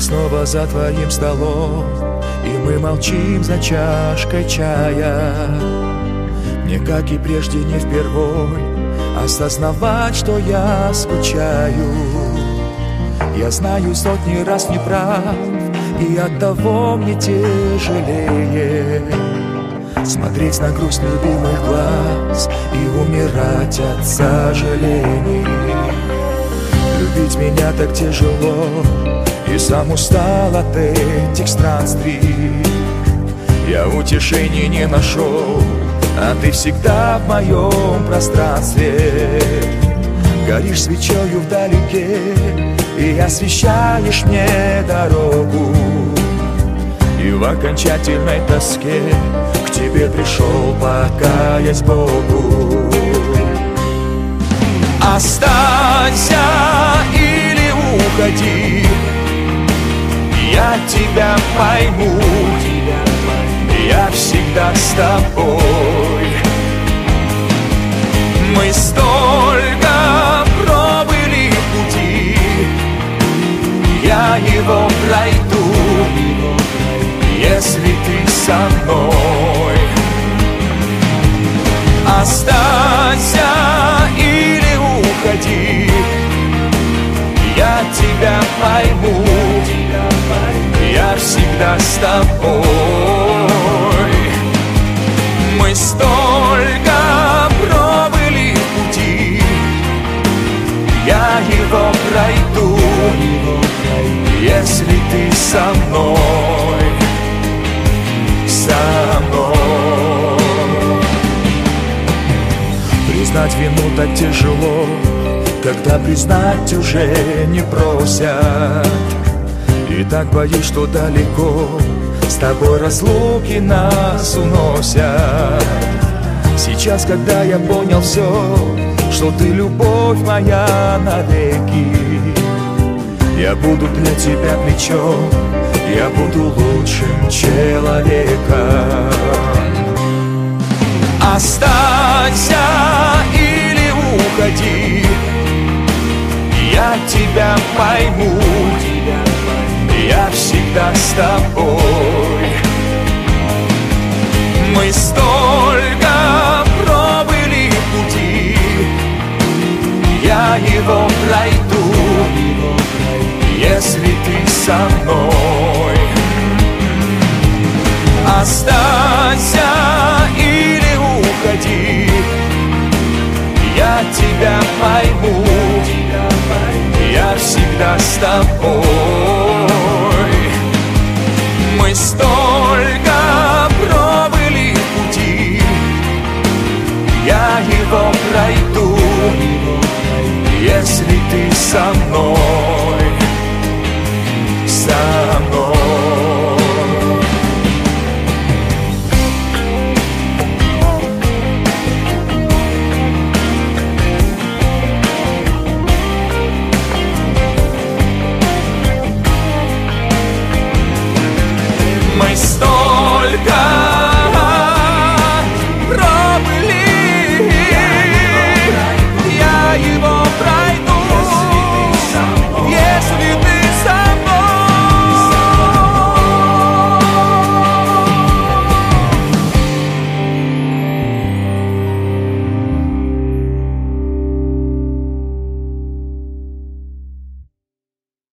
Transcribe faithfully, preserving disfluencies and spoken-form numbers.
снова за твоим столом, и мы молчим за чашкой чая. Мне, как и прежде, не впервой осознавать, что я скучаю. Я знаю, сотни раз не прав, и оттого мне тяжелее смотреть на грусть любимых глаз и умирать от сожалений. Любить меня так тяжело, и сам устал от этих странствий. Я утешений не нашел, а ты всегда в моем пространстве. Горишь свечою вдалеке и освещаешь мне дорогу. И в окончательной тоске к тебе пришел, покаясь Богу. Останься или уходи, я тебя пойму, я всегда с тобой. Мы столько пробыли пути, я его пройду, если ты со мной. Останься или уходи, я тебя пойму, я всегда с тобой. Мы столько пробыли пути, я его пройду, если ты со мной, со мной. Признать вину так тяжело, когда признать уже не просят. И так боюсь, что далеко с тобой разлуки нас уносят. Сейчас, когда я понял все, что ты любовь моя навеки, я буду для тебя плечом, я буду лучшим человеком. Останься или уходи, я тебя пойму, я всегда с тобой. Мы столько пробыли пути, я его пройду, если ты со мной. Останься или уходи, я тебя пойму, я всегда с тобой.